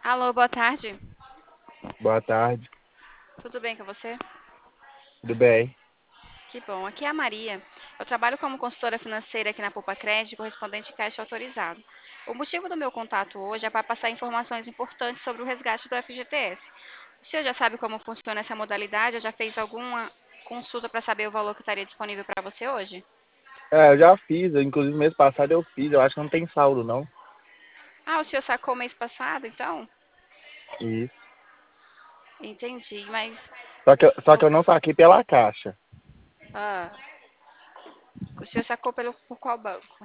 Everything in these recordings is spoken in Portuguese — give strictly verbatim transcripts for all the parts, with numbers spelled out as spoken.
Alô, boa tarde. Boa tarde, Tudo bem com você? tudo bem? Que bom. Aqui é a Maria. Eu trabalho como consultora financeira aqui na Poupa Crédito, correspondente caixa autorizado. O motivo do meu contato hoje é para passar informações importantes sobre o resgate do F G T S. O senhor já sabe como funciona essa modalidade? Ou já fez alguma consulta para saber o valor que estaria disponível para você hoje? É, eu já fiz, eu, inclusive mês passado eu fiz, eu acho que não tem saldo não. Ah, o senhor sacou mês passado, então? Isso. Entendi, mas Só que, eu- só que vo- eu não saquei pela caixa, ah, o senhor sacou pelo, por qual banco?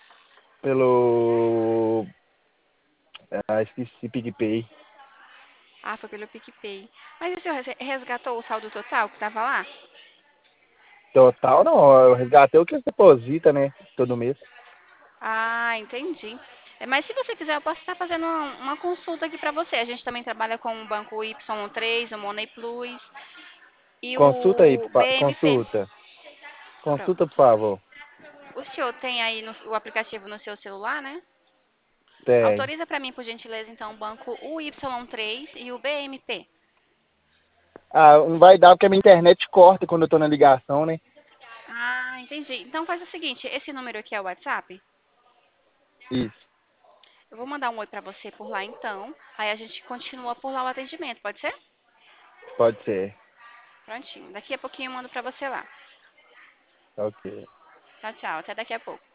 pelo. Ah, esqueci PicPay. Ah, foi pelo PicPay. Mas o senhor res- resgatou o saldo total que estava lá? Total não, eu resgatei o que você deposita, né? Todo mês. Ah, entendi. É, mas se você quiser, eu posso estar fazendo uma, uma consulta aqui para você. A gente também trabalha com o banco Y três, o Money Plus e Consulta aí, o por fa- B M P. consulta. Consulta, Pronto. por favor. O senhor tem aí no- o aplicativo no seu celular, né? Tem. Autoriza para mim, por gentileza, então, o banco o Y três e o B M P. Ah, não vai dar porque a minha internet corta quando eu tô na ligação, né? Ah, entendi. Então faz o seguinte, esse número aqui é o WhatsApp. Isso, Eu vou mandar um oi para você por lá, então. Aí a gente continua por lá o atendimento, pode ser? pode ser. Prontinho. Daqui a pouquinho eu mando para você lá. Ok. Tchau, tchau. Até daqui a pouco.